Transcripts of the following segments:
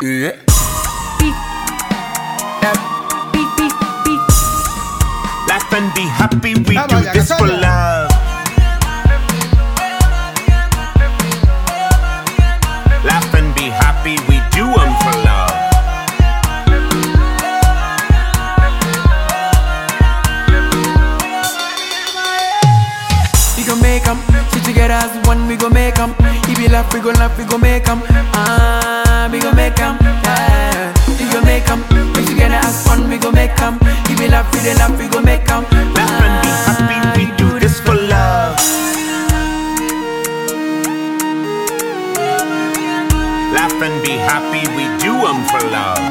Yeah. Laugh and be happy, we do this for love. Laugh and be happy, we do them for love. We gon' make 'em, sit together as one, we gon' make 'em. If you laugh, we gon' make 'em. We gon' make 'em, yeah. We gon' make 'em, sit together as one, we gon' make 'em. If you laugh, we gon' make 'em. Laugh and be happy, we do this for love. Laugh and be happy, we do them for love.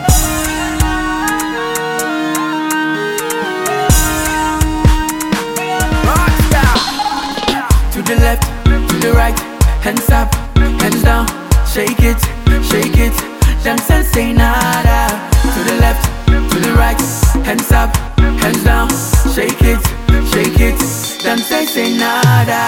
To the left, to the right, hands up, hands down, shake it, them say nada. To the left, to the right, hands up, hands down, shake it, them say nada.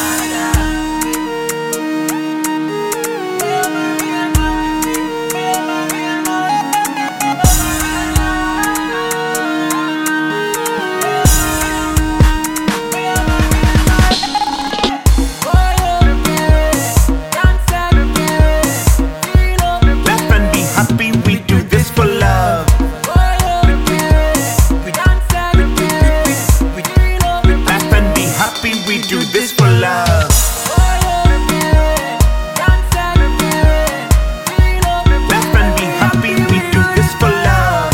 We do this for love. Laugh and be happy, we do this for love.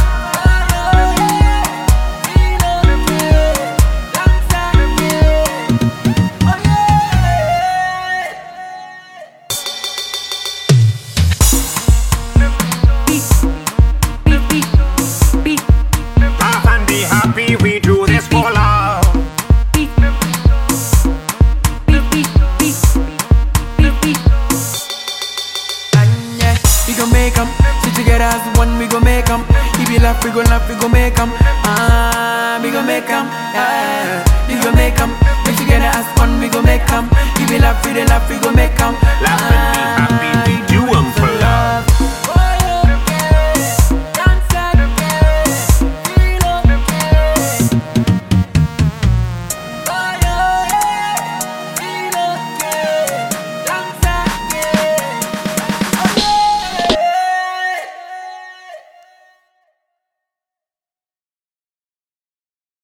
Laugh and be happy, we do this for love. We gon' make 'em, sit together as one, we gon' make 'em. If you laugh, we gon' make 'em. We gon' make 'em, yeah. We gon' make 'em, sit together as one, we gon' make 'em. If you laugh, we gon' make 'em. Laugh and be happy, we do